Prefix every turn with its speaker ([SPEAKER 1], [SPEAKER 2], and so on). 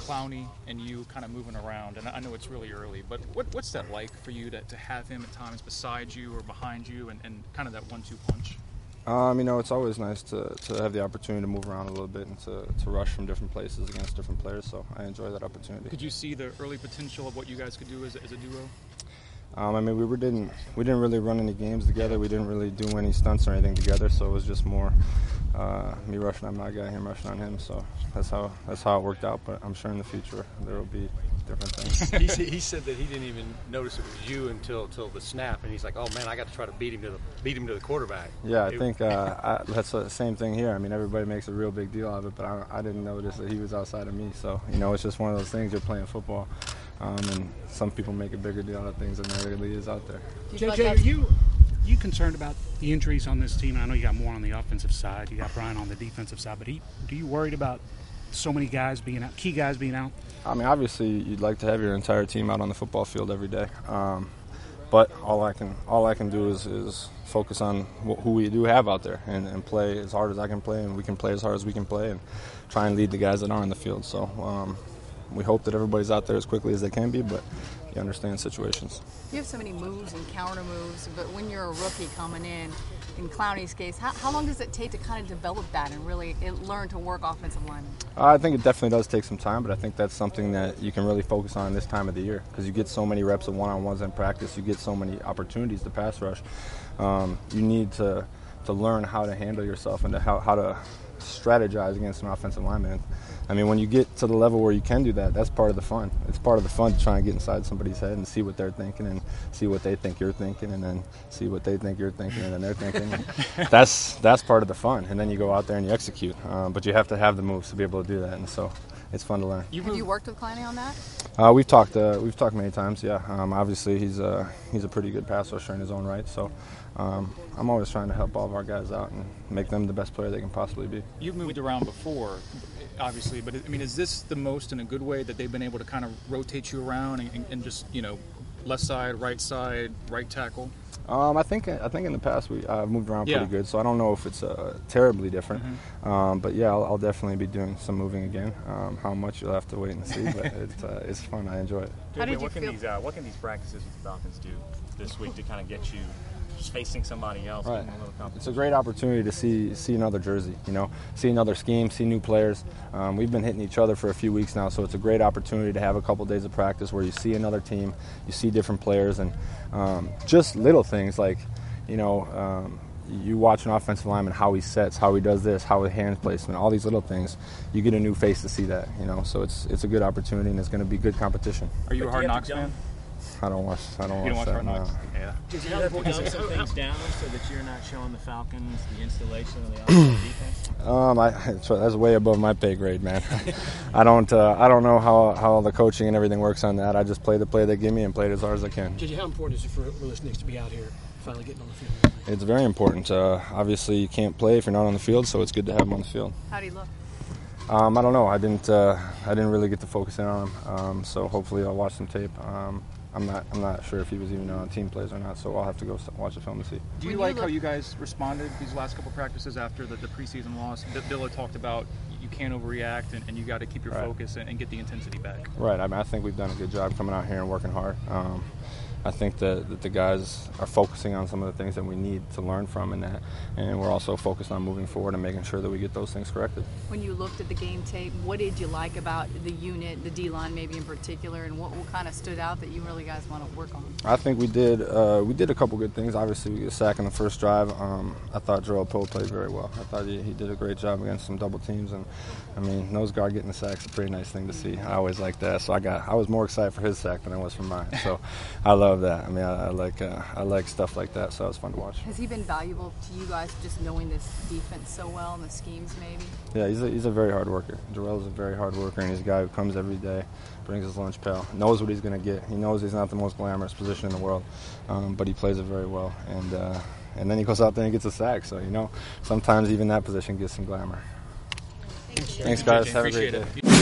[SPEAKER 1] Clowney and you kind of moving around, and I know it's really early, but what's that like for you to have him at times beside you or behind you and kind of that 1-2 punch?
[SPEAKER 2] It's always nice to have the opportunity to move around a little bit and to rush from different places against different players, so I enjoy that opportunity.
[SPEAKER 1] Could you see the early potential of what you guys could do as a duo?
[SPEAKER 2] We didn't really run any games together. We didn't really do any stunts or anything together, so it was just more me rushing on my guy, him rushing on him. So that's how it worked out. But I'm sure in the future there will be different things.
[SPEAKER 3] He said that he didn't even notice it was you until the snap, and he's like, "Oh man, I got to try to beat him to the quarterback."
[SPEAKER 2] Yeah, I think that's the same thing here. I mean, everybody makes a real big deal out of it, but I didn't notice that he was outside of me. So it's just one of those things. You're playing football. And some people make a bigger deal out of things than there really is out there.
[SPEAKER 4] JJ, are you concerned about the injuries on this team? I know you got more on the offensive side. You got Brian on the defensive side. But are you worried about so many guys being out, key guys being out?
[SPEAKER 2] I mean, obviously, you'd like to have your entire team out on the football field every day. But all I can do is focus on who we do have out there and play as hard as I can play, and we can play as hard as we can play, and try and lead the guys that are on the field. So we hope that everybody's out there as quickly as they can be, but you understand situations.
[SPEAKER 5] You have so many moves and counter moves, but when you're a rookie coming in Clowney's case, how long does it take to kind of develop that and really learn to work offensive linemen?
[SPEAKER 2] I think it definitely does take some time, but I think that's something that you can really focus on this time of the year because you get so many reps of one-on-ones in practice, you get so many opportunities to pass rush. You need to learn how to handle yourself and how to strategize against an offensive lineman. I mean, when you get to the level where you can do that, that's part of the fun. It's part of the fun to try and get inside somebody's head and see what they're thinking and see what they think you're thinking and then see what they think you're thinking and then they're thinking. That's part of the fun. And then you go out there and you execute. But you have to have the moves to be able to do that. And so it's fun to learn.
[SPEAKER 5] Have you worked with Clowney on that?
[SPEAKER 2] We've talked many times, yeah. Obviously, he's a pretty good pass rusher in his own right. So I'm always trying to help all of our guys out and make them the best player they can possibly be.
[SPEAKER 1] You've moved around before, obviously, but I mean, is this the most in a good way that they've been able to kind of rotate you around and just, left side, right tackle?
[SPEAKER 2] I think in the past I've moved around pretty good, so I don't know if it's terribly different.
[SPEAKER 1] Mm-hmm.
[SPEAKER 2] But yeah, I'll definitely be doing some moving again. How much you'll have to wait and see, but it's fun. I enjoy it.
[SPEAKER 6] What can these practices with the Falcons do this week to kind of get you just facing somebody else?
[SPEAKER 2] Right. It's a great opportunity to see another jersey, see another scheme, see new players. We've been hitting each other for a few weeks now, so it's a great opportunity to have a couple days of practice where you see another team, you see different players, and just little things like, you watch an offensive lineman, how he sets, how he does this, how his hand placement, all these little things. You get a new face to see that, So it's a good opportunity, and it's going to be good competition.
[SPEAKER 1] Are you a Hard Knocks fan?
[SPEAKER 2] I don't watch
[SPEAKER 1] You don't watch Hard Knocks? Yeah.
[SPEAKER 6] Did you have to dumb some things down so that you're not showing the Falcons the installation of the offensive defense?
[SPEAKER 2] That's way above my pay grade, man. I don't know how the coaching and everything works on that. I just play the play they give me and play it as hard as I can.
[SPEAKER 4] JJ, how important is it for Willis Nix to be out here, finally getting on the field?
[SPEAKER 2] It's very important. Obviously, you can't play if you're not on the field, so it's good to have him on the field.
[SPEAKER 5] How do you look?
[SPEAKER 2] I don't know. I didn't really get to focus in on him. So hopefully, I'll watch some tape. I'm not sure if he was even on team plays or not, so I'll have to go watch the film to see.
[SPEAKER 1] Do you like how you guys responded these last couple practices after the preseason loss? Bill talked about you can't overreact and you got to keep your focus and get the intensity back.
[SPEAKER 2] Right. I think we've done a good job coming out here and working hard. I think that the guys are focusing on some of the things that we need to learn from in that, and we're also focused on moving forward and making sure that we get those things corrected.
[SPEAKER 5] When you looked at the game tape, what did you like about the unit, the D-line maybe in particular, and what kind of stood out that you really guys want to work on?
[SPEAKER 2] I think we did a couple good things. Obviously, we got a sack in the first drive. I thought Jarrell Poe played very well. I thought he did a great job against some double teams, and I mean, nose guard getting the sack is a pretty nice thing to see. I always like that, so I was more excited for his sack than I was for mine. So I love that. I mean, I like stuff like that, so it was fun to watch.
[SPEAKER 5] Has he been valuable to you guys, just knowing this defense so well and the schemes maybe?
[SPEAKER 2] Yeah, he's a very hard worker. Jarrell is a very hard worker, and he's a guy who comes every day, brings his lunch pail, knows what he's going to get. He knows he's not the most glamorous position in the world, but he plays it very well. And then he goes out there and gets a sack. So, sometimes even that position gets some glamour.
[SPEAKER 5] Thank you.
[SPEAKER 2] Thanks, guys. Have a great day.